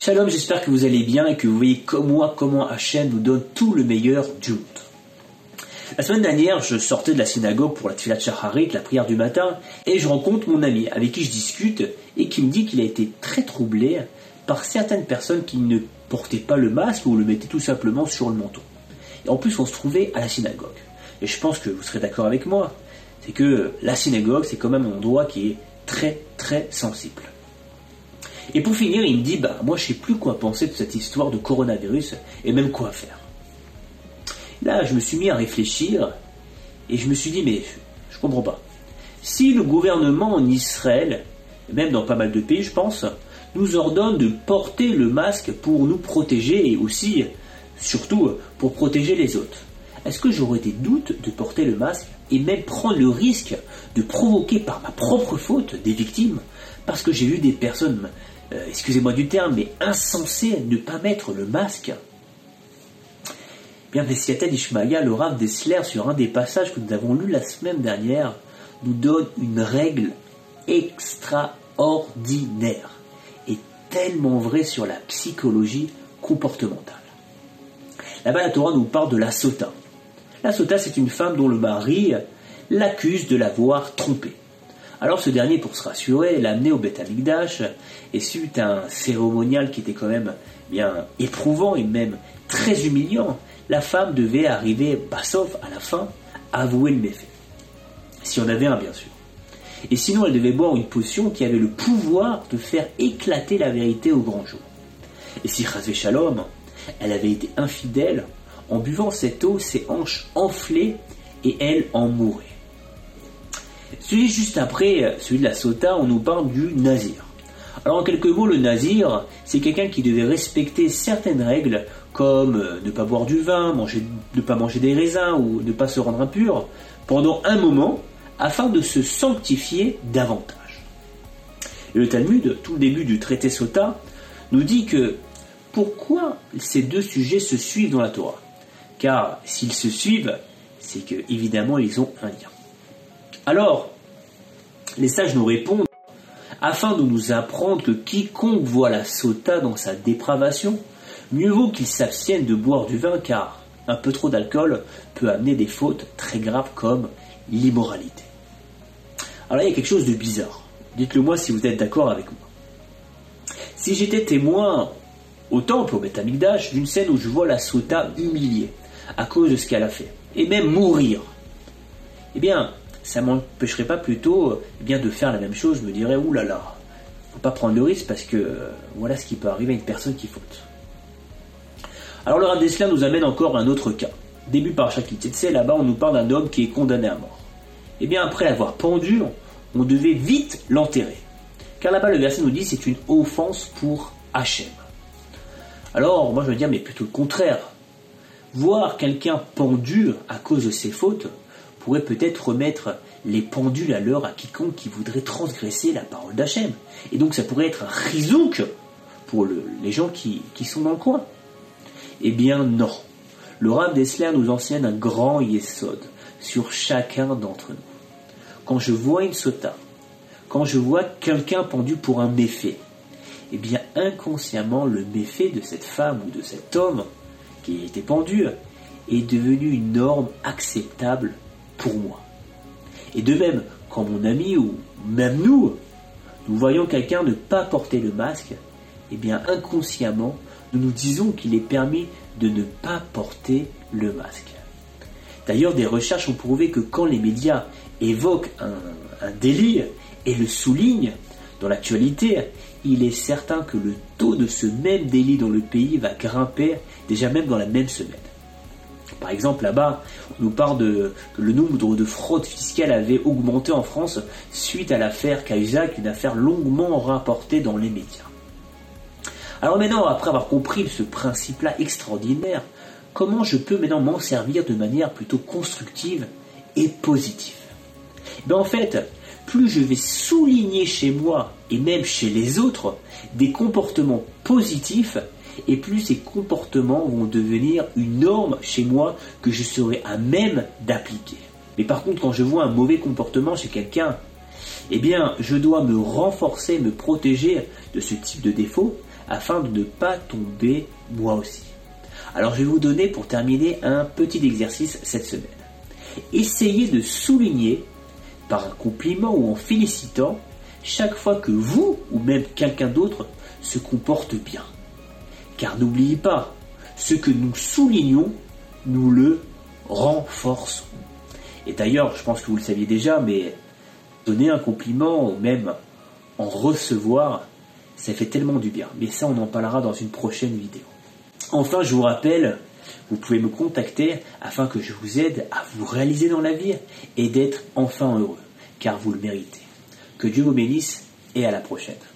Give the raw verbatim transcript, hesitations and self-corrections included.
Shalom, j'espère que vous allez bien et que vous voyez comme moi comment Hachem nous donne tout le meilleur du monde. La semaine dernière, je sortais de la synagogue pour la Tfilat Shacharit, la prière du matin, et je rencontre mon ami avec qui je discute et qui me dit qu'il a été très troublé par certaines personnes qui ne portaient pas le masque ou le mettaient tout simplement sur le menton. Et en plus, on se trouvait à la synagogue. Et je pense que vous serez d'accord avec moi, c'est que la synagogue, c'est quand même un endroit qui est très très sensible. Et pour finir, il me dit, bah moi je sais plus quoi penser de cette histoire de coronavirus et même quoi faire. Là, je me suis mis à réfléchir et je me suis dit, mais je comprends pas. Si le gouvernement en Israël, même dans pas mal de pays je pense, nous ordonne de porter le masque pour nous protéger et aussi, surtout, pour protéger les autres, est-ce que j'aurais des doutes de porter le masque et même prendre le risque de provoquer par ma propre faute des victimes parce que j'ai vu des personnes, euh, excusez-moi du terme, mais insensées ne pas mettre le masque? Bien, Messiatel Ishmaïa, le Rav Dessler, sur un des passages que nous avons lu la semaine dernière, nous donne une règle extraordinaire et tellement vraie sur la psychologie comportementale. Là-bas, la Torah nous parle de la sota. La sota, c'est une femme dont le mari l'accuse de l'avoir trompée. Alors ce dernier, pour se rassurer, l'a amené au Beth Amikdash, et suite à un cérémonial qui était quand même bien éprouvant et même très humiliant, la femme devait arriver, bah, sauf à la fin, à avouer le méfait. Si on avait un, bien sûr. Et sinon, elle devait boire une potion qui avait le pouvoir de faire éclater la vérité au grand jour. Et si Chas Shalom, elle avait été infidèle, en buvant cette eau, ses hanches enflaient et elle en mourait. Celui juste après, celui de la sota, on nous parle du nazir. Alors en quelques mots, le nazir, c'est quelqu'un qui devait respecter certaines règles, comme ne pas boire du vin, manger, ne pas manger des raisins ou ne pas se rendre impur, pendant un moment, afin de se sanctifier davantage. Et le Talmud, tout le début du traité sota, nous dit que pourquoi ces deux sujets se suivent dans la Torah? Car s'ils se suivent, c'est que évidemment ils ont un lien. Alors, les sages nous répondent, afin de nous apprendre que quiconque voit la sota dans sa dépravation, mieux vaut qu'il s'abstienne de boire du vin, car un peu trop d'alcool peut amener des fautes très graves comme l'immoralité. Alors là, il y a quelque chose de bizarre. Dites-le moi si vous êtes d'accord avec moi. Si j'étais témoin au temple, au Beth Amikdash, d'une scène où je vois la sota humiliée à cause de ce qu'elle a fait, et même mourir, eh bien, ça ne m'empêcherait pas plutôt eh bien, de faire la même chose. Je me dirais, oulala, il ne faut pas prendre le risque parce que euh, voilà ce qui peut arriver à une personne qui faute. Alors le Rav Dessler nous amène encore un autre cas. Début par Shakitetse, là-bas on nous parle d'un homme qui est condamné à mort. Eh bien, après l'avoir pendu, on devait vite l'enterrer. Car là-bas le verset nous dit c'est une offense pour Hachem. Alors, moi je veux dire, mais plutôt le contraire. Voir quelqu'un pendu à cause de ses fautes pourrait peut-être remettre les pendules à l'heure à quiconque qui voudrait transgresser la parole d'Hachem. Et donc ça pourrait être un chizouk pour le, les gens qui, qui sont dans le coin. Eh bien non. Le Rav Dessler nous enseigne un grand yesod sur chacun d'entre nous. Quand je vois une sota, quand je vois quelqu'un pendu pour un méfait, eh bien inconsciemment le méfait de cette femme ou de cet homme qui était pendu est devenu une norme acceptable pour moi. Et de même, quand mon ami ou même nous, nous voyons quelqu'un ne pas porter le masque, eh bien inconsciemment, nous nous disons qu'il est permis de ne pas porter le masque. D'ailleurs, des recherches ont prouvé que quand les médias évoquent un, un délit et le soulignent dans l'actualité, il est certain que le taux de ce même délit dans le pays va grimper déjà même dans la même semaine. Par exemple, là-bas, on nous parle de que le nombre de fraudes fiscales avait augmenté en France suite à l'affaire Cahuzac, une affaire longuement rapportée dans les médias. Alors maintenant, après avoir compris ce principe-là extraordinaire, comment je peux maintenant m'en servir de manière plutôt constructive et positive? Ben en fait, plus je vais souligner chez moi et même chez les autres des comportements positifs, et plus ces comportements vont devenir une norme chez moi que je serai à même d'appliquer. Mais par contre, quand je vois un mauvais comportement chez quelqu'un, eh bien, je dois me renforcer, me protéger de ce type de défaut afin de ne pas tomber moi aussi. Alors je vais vous donner pour terminer un petit exercice cette semaine. Essayez de souligner par un compliment ou en félicitant chaque fois que vous ou même quelqu'un d'autre se comporte bien. Car n'oubliez pas, ce que nous soulignons, nous le renforçons. Et d'ailleurs, je pense que vous le saviez déjà, mais donner un compliment ou même en recevoir, ça fait tellement du bien. Mais ça, on en parlera dans une prochaine vidéo. Enfin, je vous rappelle, vous pouvez me contacter afin que je vous aide à vous réaliser dans la vie et d'être enfin heureux, car vous le méritez. Que Dieu vous bénisse et à la prochaine.